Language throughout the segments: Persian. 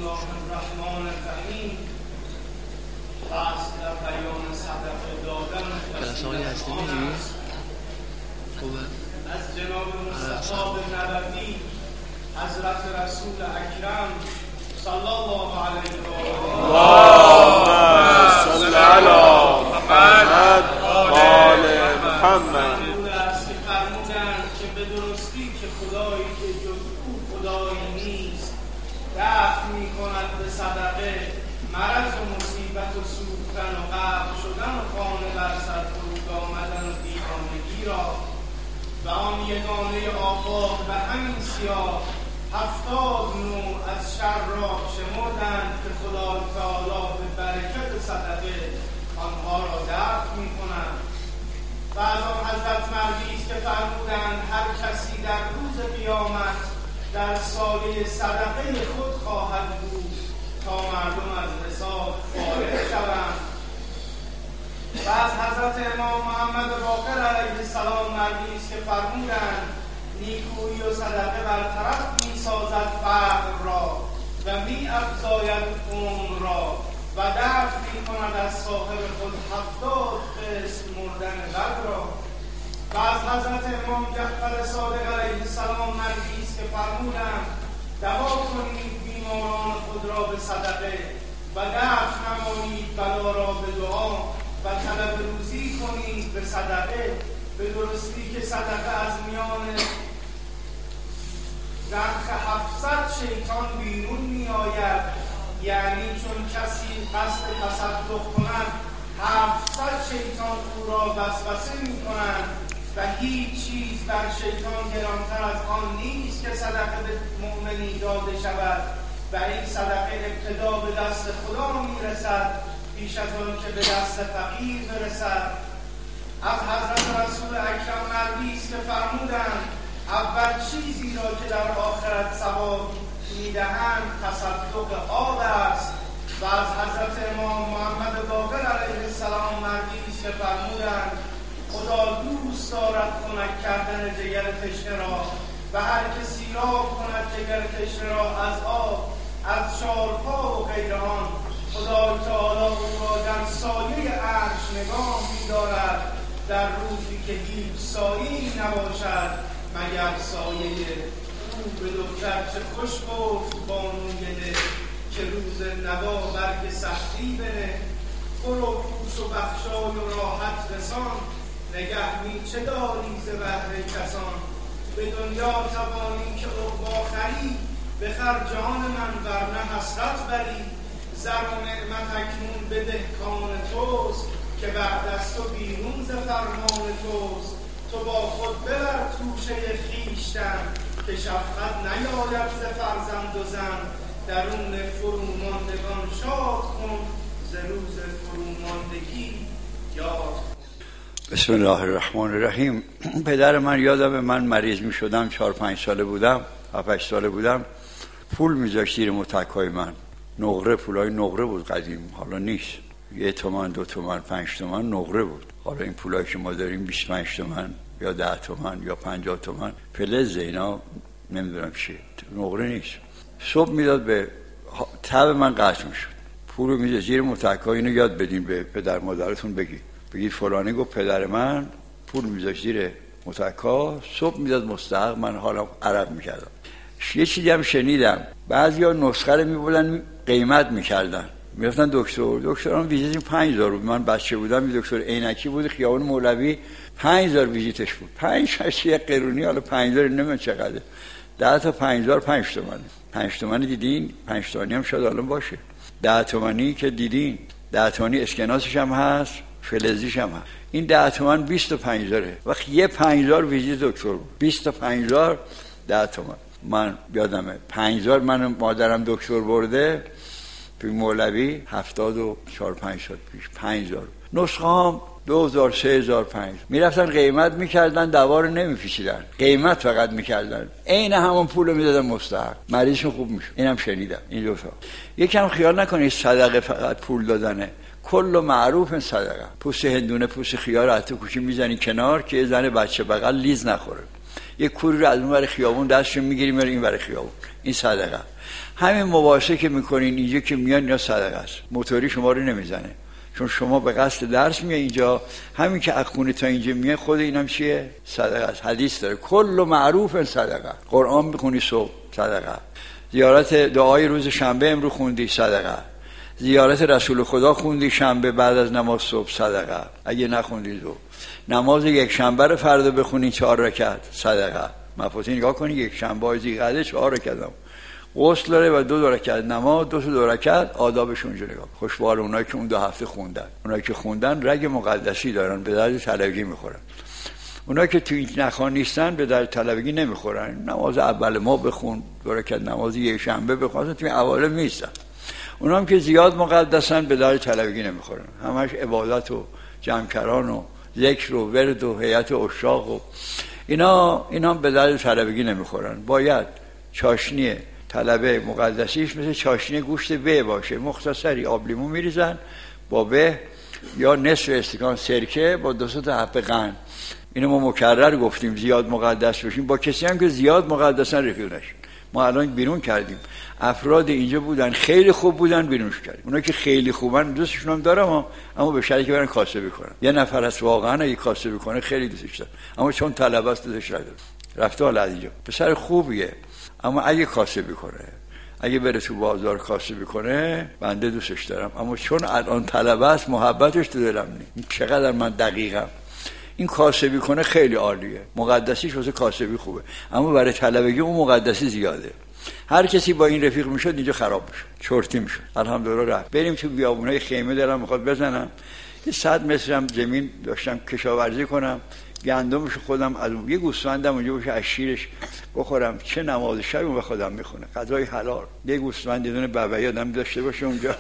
الله الرحمن الرحیم. فصل در بیان صدقه دادن از جناب مصطفی نبوی حضرت رسول اکرم صلی الله علیه و آله صلی علی محمد و آل محمد. فرمودند که به درستی که خدایی که جز او خدایی نیست دفع می کند به صدقه مرض و مصیبت و سوختن و غرق شدن و خانه بر سر فرود آمدن و دیوانگی را و آن یگانه آفاق و همین سیاه 70 نوع از شر را شمردند که خدا تعالی به برکت صدقه آنها را دفع می کند. و از آن حضرت مردی است که فرمودند هر کسی در روز قیامت در سایه صدقه خود خواهد بود تا مردم از حساب فارغ شوند. و از حضرت امام محمد باقر علیه السلام مردی است که فرمودند نیکویی و صدقه برطرف می سازد فقر را و می افزاید عمر را و دفع می کند از صاحب خود 70 قسم مردن بد را. و از حضرت امام جعفر صادق علیه السلام مردی است که فرمودند دوا کنید بیماران خود را به صدقه و دفع نمایید بلا را به دعا و طلب روزی کنید به صدقه. به درستی که صدقه از میان رخ 700 شیطان بیرون می آید، یعنی چون کسی قصد تصدق کند 700 شیطان او را وسوسه می کنند و هیچ چیز بر شیطان گرانتر از آن نیست که صدقه به مؤمنی داده شود و این صدقه ابتدا به دست خدا می رسد پیش از آن که به دست فقیر برسد. از حضرت رسول اکرم مردی است که فرمودند اول چیزی را که در آخرت ثواب میدهند تصدق آب است. و از حضرت امام محمد باقر علیه السلام مردی است که فرمودند خدا دوست دارد خنک کردن جگر تشنه را و هر کسی سیراب کند جگر تشنه را از آب از شارپا و غیر آن خدا تعالی او را در سایه عرش نگاه می‌دارد در روزی که هیچ سایه‌ای نباشد مگر سایه او. به دختر چه خوش گفت بانوی دل که روز نوا برگ سختی بنه خور و پوش و بخشای و راحت رسان نگه می چه داری ز بهر کسان. به دنیا توانی که عقبی خری بخر جان من ورنه حسرت بری. زر و نعمت اکنون بده کان توست که بعد از تو بیرون ز فرمان توست. تو با خود ببر توشه خویشتن که شفقت نیاید ز فرزند و زن. درون فروماندگان شاد کن ز روز فروماندگی یاد کن. بسم الله الرحمن الرحیم. پدر من یادم من مریض می شدم 4-5 ساله بودم 7-8 ساله بودم پول می ذاشت زیر متکای من. نقره، پولای نقره بود قدیم، حالا نیست. 1 تومن 2 تومن 5 تومن نقره بود. حالا این پولایی که ما داریم 25 تومن یا 10 تومن یا 50 تومن فلز اینا نمیدونم چیه، نقره نیست. صبح میداد به تب من قطع میشد. پولو میده زیر متکا. اینو یاد بدین به پدر مادرتون بگید فلانی گفت پدر من پول میذاشت زیر متکا صبح میداد مستحق. من حالا عرب میکردم. یه چیزی هم شنیدم بعضیا نسخه رو میبردن قیمت میکردن میرفتن دکتران ویزیت 5000 بود. من بچه بودم یه دکتر عینکی بود خیابون مولوی 5000 ویزیتش بود. 5 یک قرونی حالا 5000 نمیدونم چقدره. 10 تا 5000 5 تومن. 5 تومن دیدین 5 تومانی هم شاید الان باشه. 10 تومانی که دیدین 10 تومانی اسکناسش هم هست فلزیش هم هست. این 10 تومن 25,000 وقت یه 5000 ویزیت دکتر بود. 25,000 10 تومن. من یادمه 5000 من مادرم دکتر برده توی مولوی 74-5 سال پیش 5000. نسخه هم 2000 3000 5000 میرفتن قیمت میکردن دوا رو نمیپیچیدن قیمت فقط میکردن عین همون پولو میدادن مستحق مریضشون خوب میشد. اینم شنیدم. این دو تا یکم خیال نکنید صدقه فقط پول دادنه. کل معروف صدقه. پوست هندونه پوست خیار حتی کوچی میزنی کنار که زن بچه بغل لیز نخوره. یه کوری رو از اون ور خیابون دستشون میگیریم میاریم این ور خیابون، این صدقه. همین مباحثه که میکنین اینجا که میان اینا صدقه است. موتوری شما رو نمیزنه، چون شما به قصد درس میای اینجا، همین که اخونه تا اینجا میای خود اینم چیه؟ صدقه است. حدیث داره کل معروف صدقه. قرآن میخونی صبح صدقه، زیارت دعای روز شنبه امروز خوندی صدقه، زیارت رسول خدا خوندی شنبه بعد از نماز صبح صدقه، اگه نخوندی نماز یک شنبه رو فردا بخونی 4 رکعت صدقه. مفاتی نگاه کنی یک شنبه ذی‌قعده 4 رکعت غسل داره و 2 رکعت نماز، 2 رکعت آدابش اونجا نگاه. خوشبال اونایی که اون 2 هفته خوندن، اونایی که خوندن رگ مقدسی دارن، به درد طلبگی میخورن. اونایی که تو این نخوان نیستن به درد طلبگی نمیخورن. نماز اول ما بخون، 2 رکعت نماز یک شنبه بخون، تو این اوایل نیستن. اونا هم که زیاد مقدسن به درد طلبگی نمیخورن، همش عبادت و جمع‌کران و ذکر و ورد و هیئت عشاق و اینا به درد طلبگی نمیخورن. باید چاشنی طلبه مقدسیش مثل چاشنی گوشت به باشه، مختصری آب لیمو میریزن با به، یا نصف استکان سرکه با 2 تا حب قند. اینو ما مکرر گفتیم زیاد مقدس بشیم. با کسی هم که زیاد مقدسن رفیق نشین. ما الان بیرون کردیم، افراد اینجا بودن خیلی خوب بودن، بیرونش کردیم. اونا که خیلی خوبن دوستشون هم دارم، اما به شرطی که برن کاسه بکنن. یه نفر از واقعا اگه کاسه بکنه خیلی دوستش دارم، اما چون طلبه است دوستش نداره. رفته حالا از اینجا پسر خوبیه، اما اگه کاسه بکنه، اگه بره تو بازار کاسه بکنه، بنده دوستش دارم، اما چون الان طلبه است محبتش تو دلم نیست. چقدر من دقیقم. این کاسبی کنه خیلی عالیه، مقدسیش واسه کاسبی خوبه، اما برای طلبگی اون مقدسی زیاده. هر کسی با این رفیق میشد اینجا خراب میشد، چرتی میشد. الحمدلله رفت. بریم تو بیابونای خیمه دلم میخواد بزنم. یه 100 مترم زمین داشتم کشاورزی کنم، گندمش خودم از یه گوسفندم اونجا باشه از شیرش بخورم. چه نماز شب اون به خودم میخونه، غذای حلال. یه گوسفند یه دونه ببعی آدم داشته باشه اونجا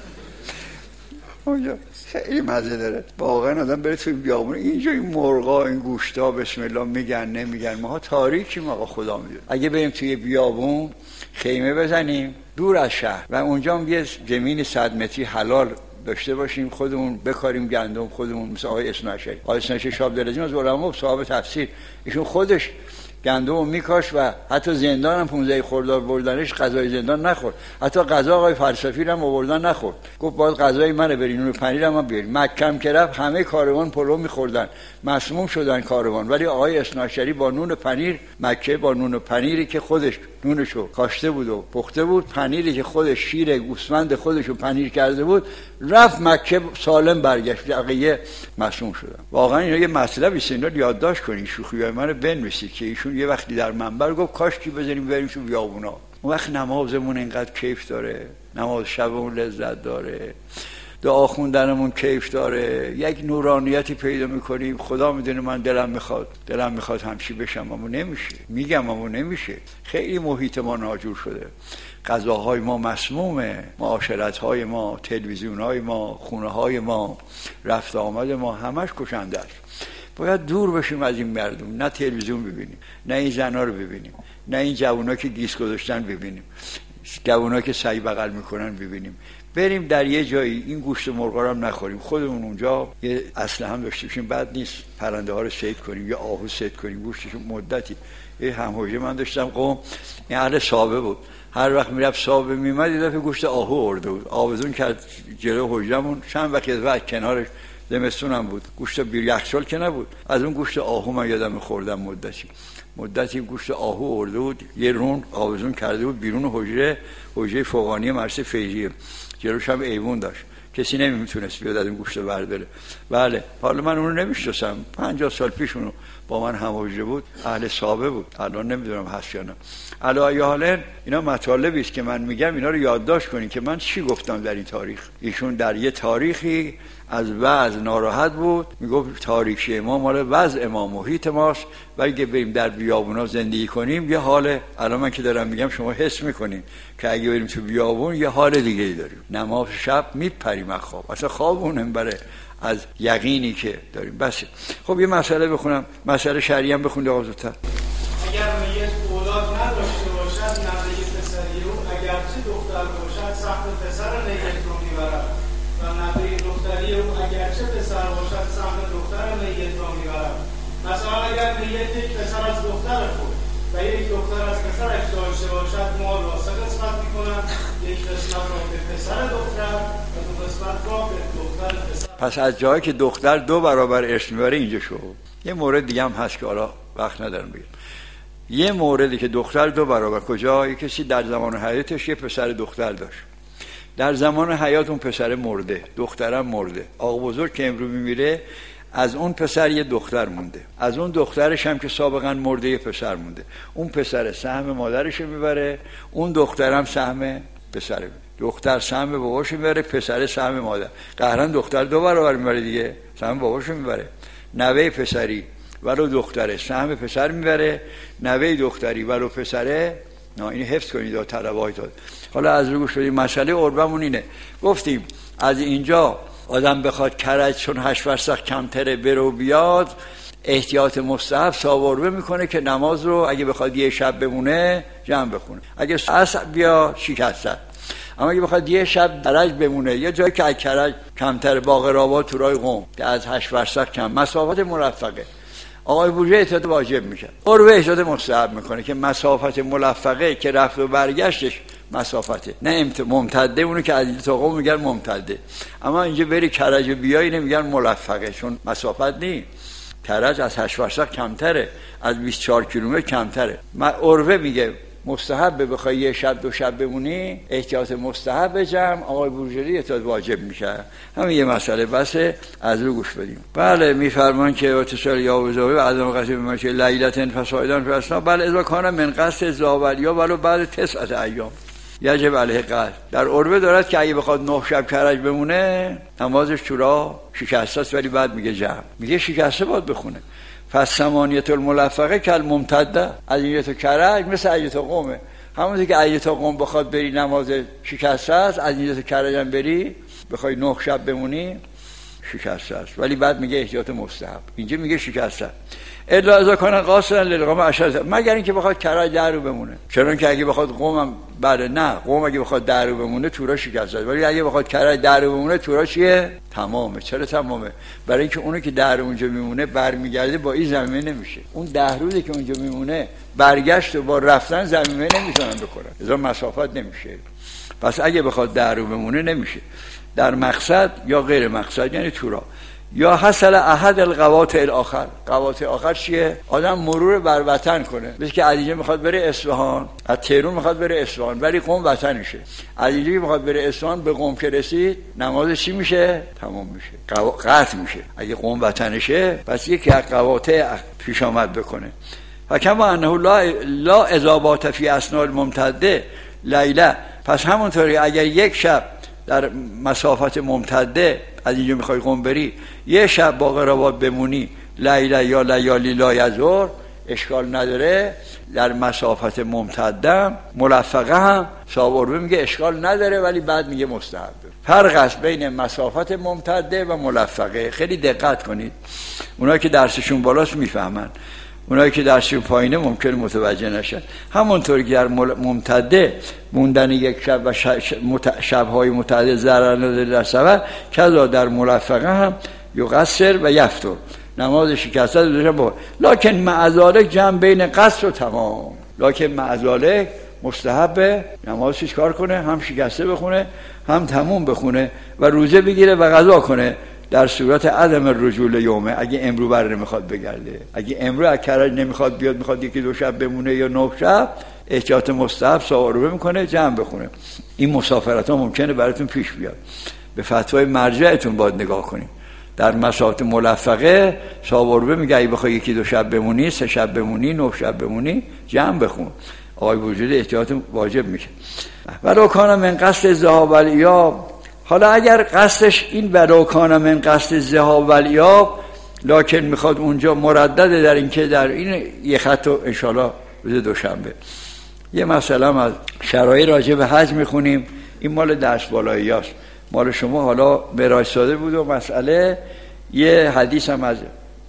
خیلی مزه داره. واقعا آدم بره توی بیابون اینجا این مرغا این گوشتا بسم الله میگن نمیگن، ما تاریکیم آقا خدا میدونه. اگه بریم توی بیابون خیمه بزنیم دور از شهر و اونجا هم یه زمین 100 متری حلال داشته باشیم، خودمون بکاریم گندم خودمون، مثل آقای اسناعشری. آقای اسناعشری شاب دلجیم از علما صاحب تفسیر، ایشون خودش گندم میکاش و حتی زندان هم 15 خرداد بردنش غذای زندان نخورد، حتی غذا آقای فلسفی هم آوردن نخورد. گفت باید غذای منو برین، نون پنیرم هم بیارین. مکه که رفت همه کاروان پلو میخوردن، مسموم شدن کاروان، ولی آقای اسناعشری با نون پنیر، مکه با نون پنیری که خودش نونشو کاشته بود و پخته بود، پنیری که خودش شیر گوسفند خودشو پنیر کرده بود، رفت مکه سالم برگشت، بقیه مسموم شدن. واقعا اینا یه مطلبی است، اینا یادداشت کنین، شوخیای منو بنویسید که ایشون یه وقتی در منبر گفت کاش کی بزنیم بریم تو بیابونا. اون وقت نمازمون اینقدر کیف داره، نماز شبمون لذت داره، دعا خوندنمون کیف داره، یک نورانیتی پیدا میکنیم. خدا میدونه من دلم میخواد همچی بشم اما نمیشه، میگم اما نمیشه. خیلی محیط ما ناجور شده، غذاهای ما مسمومه، معاشرت‌های ما، تلویزیون‌های ما، خونه‌های ما، رفت آمد ما همش کشنده است. باید دور بشیم از این مردم، نه تلویزیون ببینیم، نه این زنا رو ببینیم، نه این جوونا که گیس گذاشتن ببینیم، جوونا که سعی بغل میکنن ببینیم. بریم در یه جایی این گوشت مرغا رو هم نخوریم، خودمون اونجا یه اسلحه هم داشته باشیم، بد نیست پرنده ها رو صید کنیم یا آهو صید کنیم، گوشتش مدتی. یه همحوجه من داشتم قوم، این اهل سابه بود، هر وقت میرفت سابه میمد یه دفعه گوشت آهو آورده بود، آویزون کرد جلو حجرمون، چند وقت کنارش زمستون هم بود، گوشت بیر یخچال که نبود، از اون گوشت آهو من یادم خوردم مدتی گوشت آهو آورده بود، یه رون آویزون کرده بود بیرون حجره فوقانی مرسه فیضیه، جلوش هم ایوون داشت، کسی نمیتونست بیاد از این گوشت برداره. بله حالا من اونو نمیشناسم، 50 سال پیش اونو با من هم حجره بود، اهل سابه بود، الان نمیدونم هست یا نه. علی ای حال اینا مطالبی است که من میگم، اینا رو یادداشت کنین که من چی گفتم در این تاریخ. ایشون در یه تاریخی از وضع ناراحت بود، میگفت تاریخی ما مال وضع ما محیط ماست و اگه بریم در بیابونا زندگی کنیم یه حال، الان من که دارم میگم شما حس میکنین که اگه بریم تو بیابون یه حال دیگه ای داریم. نماز شب میپریم از خواب، اصلا خوابمون بره از یقینی که داریم. بس خب یه مسئله بخونم، مسئله شرعی هم بخونید آقا زودتر. اگر میت اولاد نداشته باشد نوه پسری او اگرچه دختر باشد سخت پسر میت رو میبرد و نوه دختری او اگرچه پسر باشد سخت دختر میت رو میبرد مثلا اگر نیت یک پسر از دختر خود و یک دختر از پسرش داشته باشد، مال را 3 قسمت میکنن، یک قسمت را به پسر دختر و 2 قسمت را به دختر پسر. پس از جایی که دختر 2 برابر ارث میبره اینجا شد. یه مورد دیگه هم هست که حالا وقت ندارم بگم. یه موردی که دختر 2 برابر، کجا؟ یه کسی در زمان حیاتش یه پسر دختر داشت، در زمان حیات اون پسر مرده، دخترم مرده، آقا بزرگ که امروز میمیره از اون پسر یه دختر مونده، از اون دخترش هم که سابقا مرده یه پسر مونده. اون پسر سهم مادرش میبره، اون دخترم سهم پسره میبره. دختر سهم باباش میبره، پسر سهم مادر. قهرن دختر 2 برابر میبره دیگه، سهم باباش میبره. نوه پسری ولو دختره سهم پسر میبره، نوه دختری ولو پسره. نه اینو حفظ کنید طلبه‌های داد. حالا از رو گوش بدید. مسئله عربمون اینه، گفتیم از اینجا آدم بخواد کرج چون 8 فرسخ کمتره بره و بیاد، احتیاط مستحب ساوربه میکنه که نماز رو اگه بخواد یه شب بمونه جمع بخونه، اگه عصر بیا شکسته. اما اگه بخواد یه شب کرج بمونه، یه جایی که از کرج کمتر، باقرآباد، تورای قم که از 8 فرسخ کم، مسافت مرفقه، آقای بوجه احتیاط واجب میشه، عربه احتیاط مستحب میکنه که مسافت ملفقه که رفت و برگشتش مسافته، نه ممتده. اونو که از اینجا تا قم میگن ممتده، اما اینجا بری کرج بیایی نمیگن ملفقه، چون مسافت نی. کرج از 8 فرسخ کمتره، از 24 کیلومتر کمتره. عربه میگه مستحب بخوای یه شب 2 شب بمونی، احتیاط مستحب جمع، آقای بورژری احتیاط واجب میشه. همین یه مسئله بسه، از رو گوش بدیم. بله میفرمان که اتصال یا وزاوی و عدم قصد بماشه لیلتن فسایدان فرسنا، بله اذا کان من قصد زاولیا ولو بعد 9 ایام یجب علیه قصد. در عربه دارد که اگه بخواد 9 شب کرج بمونه نمازش چورا شکسته است، ولی بعد میگه جمع، میگه شکسته باید بخونه. پس ثمانیت الملفقه کل ممتده، از اینجا تا کرج مثل اینجا تا قمه. همونطور که اینجا تا قم بخواد بری نماز شکسته است، از اینجا تا کرج هم بری بخوای 9 شب بمونی شکسته است، ولی بعد میگه احتیاط مستحب. اینجا میگه شکسته الا اذا کان قاصدا للقوم 10، مگر اینکه بخواد کرج در رو بمونه. چون که اگه بخواد قم هم بله نه، قم اگه بخواد در رو بمونه تورا شکسته است، ولی اگه بخواد کرج در رو بمونه تورا چیه؟ تمامه. چرا تمامه؟ برای اینکه اونو که در اونجا میمونه برمیگرده با این زمینه نمیشه. اون 10 روزی که اونجا میمونه برگشت و با رفتن زمینه نمیتونن بکنن، لذا مسافت نمیشه. پس اگه بخواد در رو بمونه نمیشه. در مقصد یا غیر مقصد یعنی تورا، یا حصل احد القواطع الاخر. قواطع آخر چیه؟ آدم مرور بر وطن کنه، مثل که علیجه میخواد بره اصفهان، از تهران میخواد بره اصفهان، ولی قم وطنشه. علیجه میخواد بره اصفهان، به قم که رسید نمازش چی میشه؟ تمام میشه، قطع میشه. اگه قم وطنشه پس یکی از قواطع پیش آمد بکنه. و کما انه لا اضابات فی اسناء الممتده لیله. پس همونطوری اگر یک شب در مسافت ممتده از اینجا میخوای قم بری، یه شب باقرآباد بمونی لیله یا لیالی لا یزور، اشکال نداره. در مسافت ممتده ملفقه هم صاحب عربه میگه اشکال نداره، ولی بعد میگه مستحب. فرق است بین مسافت ممتده و ملفقه. خیلی دقت کنید، اونایی که درسشون بالاست میفهمن، اونایی که درسشون پایینه ممکنه متوجه نشن. همونطوری که در ممتده موندن یک شب و شب‌های متعدد ضرر نداره در سفر، کذا در ملفقه هم یقصر و یفطر، نماز شکسته داشتن با لکن مع ذلک جمع بین قصر و تمام. لکن مع ذلک مستحب نماز چیز کار کنه، هم شکسته بخونه هم تموم بخونه و روزه بگیره و قضا کنه در صورت عدم الرجوع یومه. اگه امرو بر نمیخواد بگرده، اگه امرو از کرج نمیخواد بیاد، میخواد 1-2 شب بمونه یا 9 شب، احتیاط مستحب ساوربه میکنه جمع بخونه. این مسافرت ها ممکنه براتون پیش بیاد، به فتوای مرجعتون باید نگاه کنید. در مسافت ملفقه ساوربه میگه اگه بخوای 1-2 شب بمونی، 3 شب بمونی، 9 شب بمونی جمع بخون. آقای وجود احتیاط واجب میشه. ولو کان من قصد ذهاب الایاب، حالا اگر قصدش این ولو کان من قصد ذهاب الایاب، لکن میخواد اونجا مردده در این که در این یه خط رو انشالله روز دوشنبه یه مثلا از شرایط راجع به حج میخونیم. این مال درس بالایی هست، مال شما حالا معراج ساده بود و مسئله. یه حدیث هم از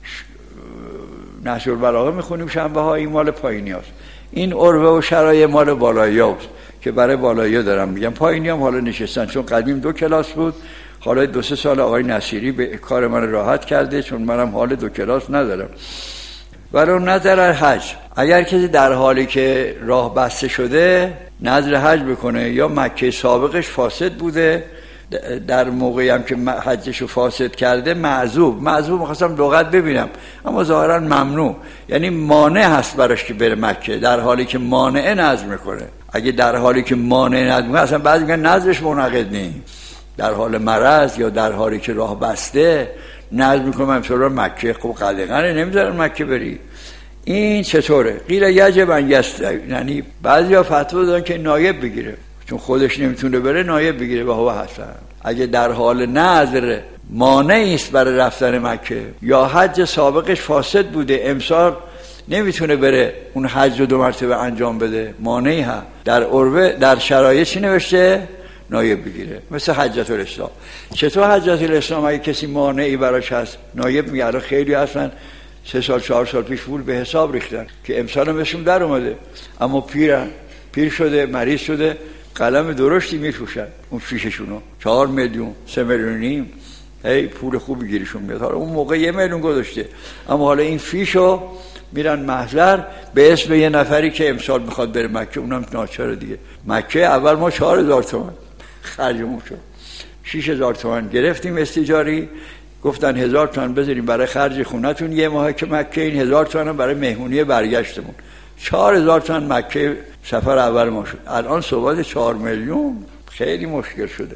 نهج البلاغه میخونیم شنبه ها، این مال پایینی هست. این عربه و شرایط مال بالایی هست که برای بالایی دارم میگم. پایینی هم حالا نشستن، چون قدیم 2 کلاس بود، حالا 2-3 سال آقای نصیری به کار من راحت کرده، چون منم حال 2 کلاس ندارم. ولو نذر الحج، اگر کسی در حالی که راه بسته شده نذر حج بکنه یا مکه سابقش فاسد بوده، در موقعی هم که حجشو فاسد کرده معذوب می‌خواستم لغت ببینم اما ظاهرا ممنوع، یعنی مانع هست براش که بره مکه، در حالی که مانع نذر میکنه. اگه در حالی که مانع نذر میکنه، اصلا بعضی میگن نذرش منعقد نیست، در حال مرض یا در حالی که راه بسته نذر میکنه امسال مکه، خب قدغن نمیذارن مکه بری. این چطوره؟ قیل یجب ان یستوی، یعنی بعضیا فتوا دادن که نایب بگیره، چون خودش نمیتونه بره نایب بگیره. و هو حسن، اگه در حال نذر مانعی است برای رفتن مکه یا حج سابقش فاسد بوده، امسال نمیتونه بره اون حج رو 2 مرتبه انجام بده، مانعی ها در عربه در شرایط چی نوشته؟ نایب بگیره. مثل حجت الاسلام. چطور حجت الاسلام اگه کسی مانعی براش هست نایب میگه؟ الان خیلی هستن 3 سال 4 سال پیش پول به حساب ریختن که امسال هم بهشون در اومده، اما پیر شده، مریض شده، قلم درشتی میفروشن اون فیششونو 4 میلیون 3 میلیون نیم، هی پول خوبی گیرشون میاد. حالا اون موقع 1 میلیون گذاشته، اما حالا این فیشو میرن محضر به اسم یه نفری که امسال میخواد بره مکه، اونم ناچاره دیگه. مکه اول ما 4000 تومان خرجمون شد، 6000 تومان گرفتیم استیجاری، گفتن 1000 تومان بذاریم برای خرج خونتون یه ماه که مکه، این 1000 تومان برای مهمونی برگشتمون. 4000 تومان مکه سفر اول ما شد. الان صحبت 4 میلیون خیلی مشکل شده.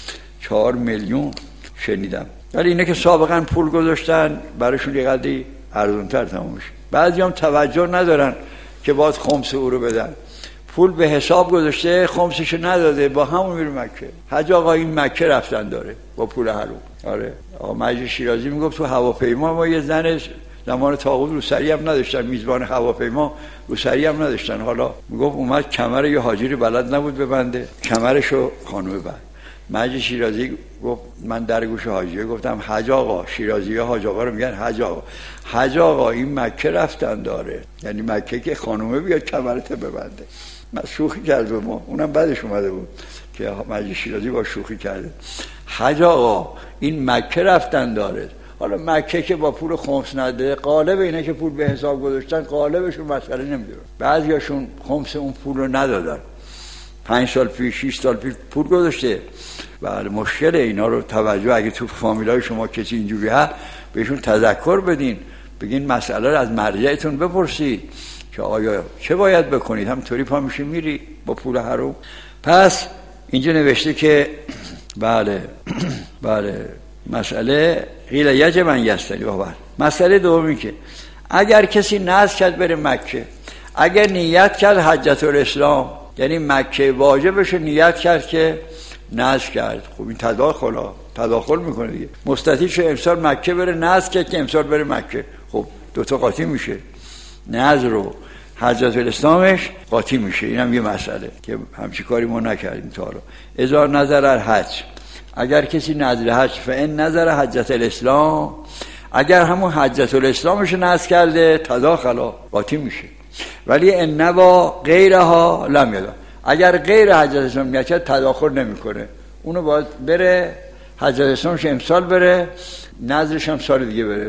4 میلیون شنیدم، ولی اینه که سابقا پول گذاشتن براشون یه قدری ارزان‌تر تموم میشه. بعضی هم توجه ندارن که باید خمس او رو بدن، پول به حساب گذاشته خمسشو نداده، با همون میره مکه. حج آقا این مکه رفتن داره با پول حروم. آره آقا مجید شیرازی میگفت تو هواپیما ما یه زن زمان طاغوت روسری هم نداشتن، میزبان هواپیما روسری هم نداشتن، حالا میگفت اومد کمر یه حاجی رو بلد نبود ببنده، کمرشو خانومه بند. مجید شیرازی گفت من در گوش حاجیه گفتم حج آقا، شیرازی ها حج آقا رو میگن حج آقا، حج آقا این مکه رفتن داره، یعنی مکه که خانومه بیاد کمرت ببنده. من شوخی کرد به ما، اونم بعدش اومده بود که مجید شیرازی با شوخی کرده. حج آقا این مکه رفتن داره. حالا مکه که با پول خمس نده، قالب اینه که پول به حساب گذاشتن، قالبشون مسئله نمیدونه. بعضیاشون خمس اون پول رو ندادن، 5 سال پیش 6 سال پیش پول گذاشته. بله مشکل اینا رو توجه، اگه تو فامیلای شما کسی اینجوری هست بهشون تذکر بدین، بگین مسئله رو از مرجعتون بپرسید که آیا چه باید بکنید، همطوری پا میشه میری با پول حروم. پس اینجا نوشته که بله مسئله قیل یجب ان یستوی. مسئله دومی که اگر کسی نذر کرد بره مکه، اگر نیت کرد حجت الاسلام، یعنی مکه واجبش نیت کرد که نذر کرد، خب این تداخل میکنه دیگه. مستطیع شو امسال مکه بره، نذر کرد که امسال بره مکه، خب دوتا قاطی میشه، نذر رو حجت الاسلامش قاطی میشه. اینم یه مسئله که همچی کاری ما نکردیم تا حالا. اذا نظر الحج، اگر کسی نذر حج، فان نظر حجت الاسلام، اگر همون حجت الاسلامش نذر کرده تداخلا قاطی میشه. ولی ان نوا غیرها لم یدا، اگر غیر حجت الاسلام نیت کرد تداخل نمیکنه، اونو باید بره حجت الاسلامش امسال بره، نذرش هم سال دیگه بره،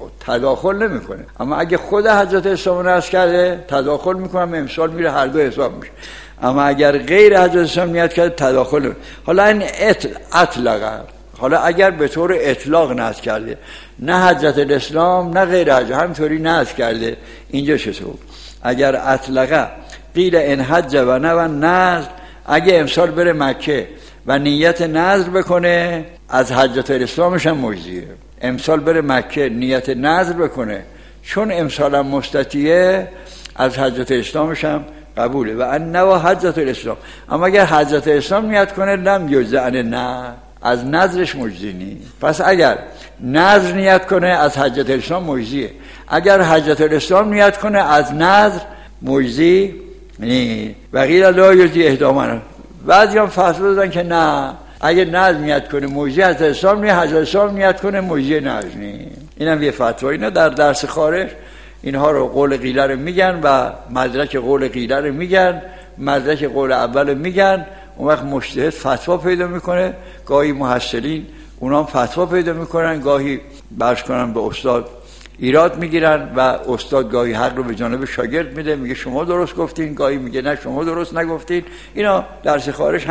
تداخل نمیکنه. اما اگه خود حجت الاسلام نذر کرده تداخل میکنه، امسال میره، هر دو حساب میشه. اما اگر غیر حجت الاسلام نیت کرده تداخل. حالا این اطلاق، حالا اگر به طور اطلاق نذر کرده، نه حجت الاسلام نه غیر حج، همینطوری نذر کرده، اینجا چطور؟ اگر اطلقه قیل ان حج و نه و نذر، اگه امسال بره مکه و نیت نذر بکنه از حجت الاسلامش هم مجزیه. امسال بره مکه نیت نذر بکنه، چون امسال هم مستطیعه، از حجت الاسلامش هم قبوله. و ان نوا حجت الاسلام، اما اگر حجت الاسلام نیت کنه لم یجزی عن نه، از نذرش مجزی نیست. پس اگر نذر نیت کنه از حجت الاسلام مجزیه، اگر حجت الاسلام نیت کنه از نذر مجزی نیست. و قیل لا یجزی احداهما، بعضی هم فتوا دادن که نه، اگه نذر نیت کنه مجزی حجت الاسلام نیست، حجت الاسلام نیت کنه مجزی نذر نیست. اینم یه فتوا. اینا در درس خارج اینها رو قول قیله رو میگن و مدرک قول قیله رو میگن، مدرک قول اول رو میگن. اون وقت مجتهد فتوا پیدا میکنه، گاهی محصلین اونا هم فتوا پیدا میکنن، گاهی برش کنن به استاد ایراد میگیرن و استاد گاهی حق رو به جانب شاگرد میده، میگه شما درست گفتین، گاهی میگه نه شما درست نگفتین. اینا درس خارج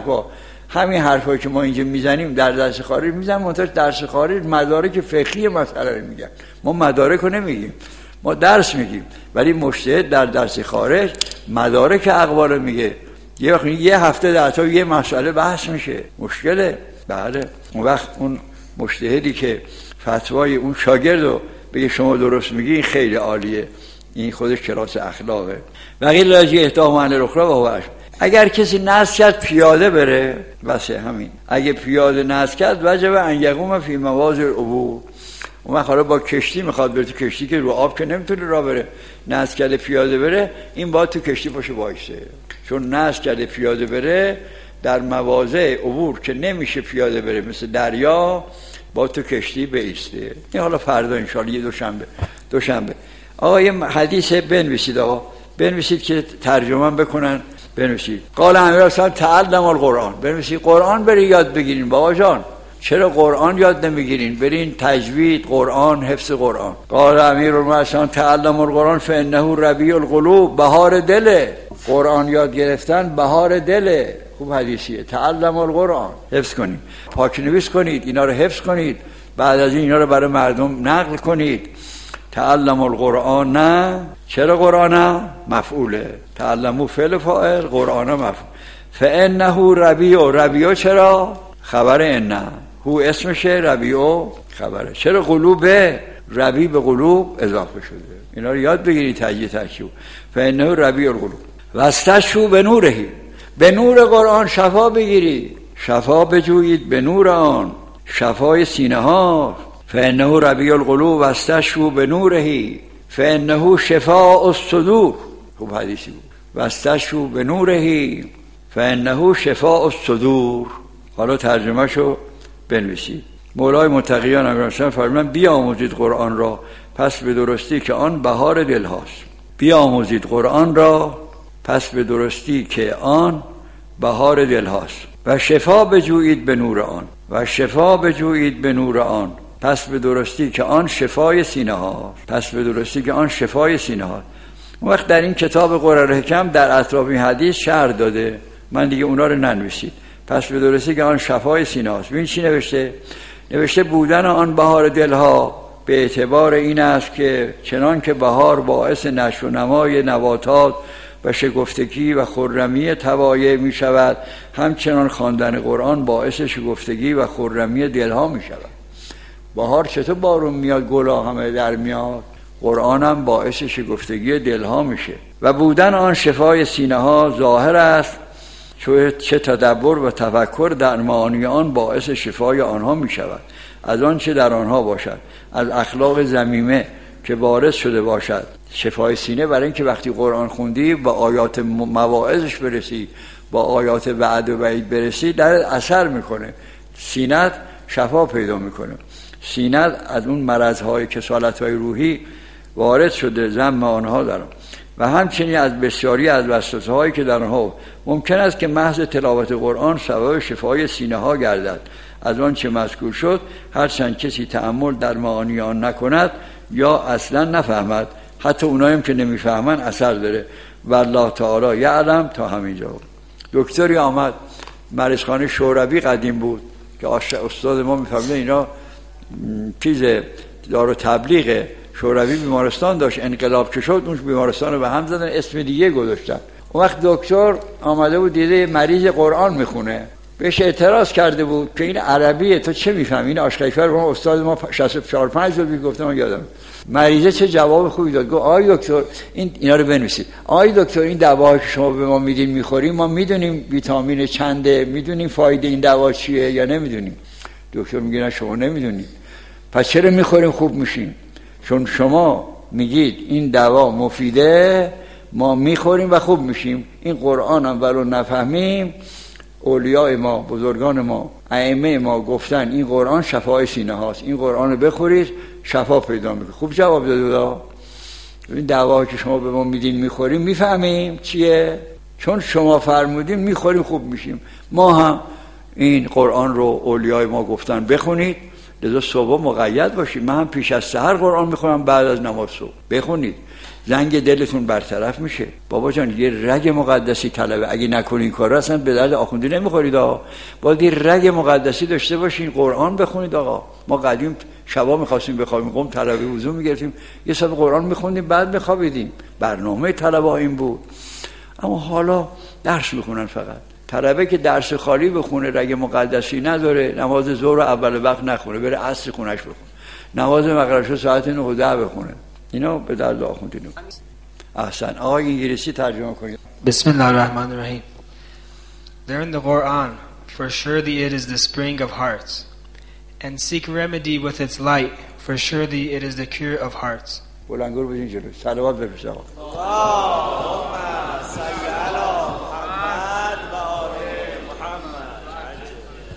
همین حرفایی که ما اینجا میزنیم در درس خارج میزنیم، منتها درس خارج مدارک فقهی مسئله رو میگن، ما مدارک رو نمیگیم، ما درس میگیم. ولی مجتهد در درس خارج مدارک اقوال رو میگه. یه هفته در تا یه مسئله بحث میشه، مشکله. بله اون وقت اون مجتهدی که فتوای اون شاگرد رو بگه شما درست میگی، این خیلی عالیه، این خودش کلاس اخلاقه. وقیل راجی اهداهم علی الاخری و هو اشبه. اگر کسی نسک کرد پیاده بره، بس همین. اگه پیاده نسک کرد وجب ان یقوم فی مواضع العبور. اون وقت حالا با کشتی میخواد بره، تو کشتی که رو آب که نمیتونه راه بره، نسک کرده پیاده بره، این باید تو کشتی باشه وایسه، چون نسک کرده پیاده بره در مواضع عبور که نمیشه پیاده بره مثل دریا، با تو کشتی بیسته. این حالا فردا انشاءالله یه دوشنبه آقا یه حدیث بنویسید، آقا بنویسید که ترجمه بکنن، بنویسید قال امیرالمومنین تعلم القرآن، بنویسید قرآن بری یاد بگیرین. بابا جان چرا قرآن یاد نمیگیرین؟ برین تجوید قرآن، حفظ قرآن. قال امیرالمومنین تعلم القرآن فانه ربیع القلوب، بهار دله. قرآن یاد گرفتن بهار دله. خوب حدیثیه. تعلم القرآن، حفظ کنید، پاک نویس کنید، اینا رو حفظ کنید، بعد از این اینا رو برای مردم نقل کنید. تعلم القرآن، نه چرا قرآن مفعوله، تعلمو فعل فاعل، قرآن مفعول. فانه ربیع چرا خبر انه، هو اسمشه، ربیع خبره. چرا قلوبه، ربیع به قلوب اضافه شده. اینا رو یاد بگیرید، تجزیه ترکیب. فانه ربیع القلوب واستشفوا بنورهی، به نور قرآن شفا بگیرید، شفا بجویید به نور آن، شفای سینه ها. فانه ربیع القلوب واستشفوا بنورهی فانه شفاء الصدور. خوب حدیثی بود. واستشفوا بنورهی فانه شفاء الصدور. حالا ترجمه شو بنویسید. مولای متقیان امیرالمومنین فرمودند بیاموزید قرآن را پس به درستی که آن بهار دل هاست. بیاموزید قرآن را پس به درستی که آن بهار دل هاست. و شفا بجویید به نور آن، و شفا بجویید به نور آن، پس به درستی که آن شفای سینه ها، پس به درستی که آن شفای سینه ها. اون وقت در این کتاب قرآن حکم در اطراف این حدیث شرح داده، من دیگه اونا رو ننویسید. پس به درستی که آن شفای سینه هاست. ببین چی نوشته؟ نوشته بودن آن بهار دلها به اعتبار این است که چنان که بهار باعث نشو و نمای نباتات و شگفتگی و خرمی طبایع می شود، همچنان خواندن قرآن باعث شگفتگی و خرمی دلها می شود. بهار چطور بارون میاد، گلا همه در میاد، قرآن هم باعث شگفتگی دلها میشه. و بودن آن شفای سینه ها ظاهر است چه تدبر و تفکر در معانی آن باعث شفای آنها می شود، از آن چه در آنها باشد، از اخلاق ذمیمه که وارد شده باشد. شفای سینه برای اینکه وقتی قرآن خوندی با آیات مواعظش برسی، با آیات وعد و وعید برسی، در اثر میکنه، سینت شفا پیدا میکنه. سینت از اون مرضهای کسالت‌های روحی وارد شده، ذم آنها در آن. و همچنین از بسیاری از وسوسه‌هایی که در آنها ممکن است که محض تلاوت قرآن سبب شفای سینه ها گردد، از آن چه مذکور شد، هرچند کسی تأمل در معانی آن نکند یا اصلا نفهمد، حتی اوناییم که نمیفهمن اثر داره. والله تعالی یعلم. تا همینجا. دکتری آمد مریضخانه شوروی قدیم بود که استاد ما میفهمه اینا چیز دارو تبلیغ شوروی بیمارستان داشت، انقلاب که شد اون بیمارستان رو به هم زدن، اسم دیگه گذاشتن. اون وقت دکتر آمده بود دیده مریض قرآن میخونه، بهش اعتراض کرده بود که این عربیه، تو چه میفهمی؟ این آشقیفر رو استاد ما 64-5 سال میگفتم، من یادم. مریضه چه جواب خوبی داد، گفت آی دکتر اینا رو بنویسید، آی دکتر این دواهایی که شما به ما میدین میخوریم، ما میدونیم ویتامین چنده، میدونیم فایده این دوا چیه یا نمیدونیم؟ دکتر میگه نه شما نمیدونید. پس چرا میخوریم خوب میشیم؟ چون شما میگید این دوا مفیده، ما میخوریم و خوب میشیم. این قرآن هم ولو نفهمیم، اولیاء ما، بزرگان ما، ائمه ما گفتن این قرآن شفای سینه هاست، این قرآن رو بخورید شفا پیدا میکنه. خوب جواب داده. این دوا که شما به ما میدین میخوریم، میفهمیم چیه؟ چون شما فرمودین میخوریم خوب میشیم. ما هم این قرآن رو اولیاء ما گفتن بخونید، لذا صبح مقید باشید. من هم پیش از سحر قرآن میخونم، بعد از نماز صبح بخونید، زنگ دلتون برطرف میشه. بابا جان یه رگ مقدسی طلبه، اگه نکنین این کار رو اصلا به درد آخوندی نمیخورید. باید یه رگ مقدسی داشته باشین، قرآن بخونید. آقا ما قدیم شبا میخواستیم بخوابیم، قم طلبه وضو میگرفتیم، یه صفحه قرآن میخوندیم، بعد میخوابیدیم. برنامه طلبه این بود. اما حالا درس میخونن فقط. طلبه که درس خالی بخونه، رگ مقدسی نداره، نماز ظهر اول وقت نخونه، بره عصر خونش بخونه، نماز مغرب ساعت 9 و 10 بخونه. اینا به درد آخوندی نمیخوره. احسن. آقای انگلیسی ترجمه کنید. بسم الله الرحمن الرحیم. There in the Quran, for surely it is the spring of hearts, and seek remedy with its light, for surely it is the cure of hearts. بلندگو بزنید جلو. صلوات بفرست آقا.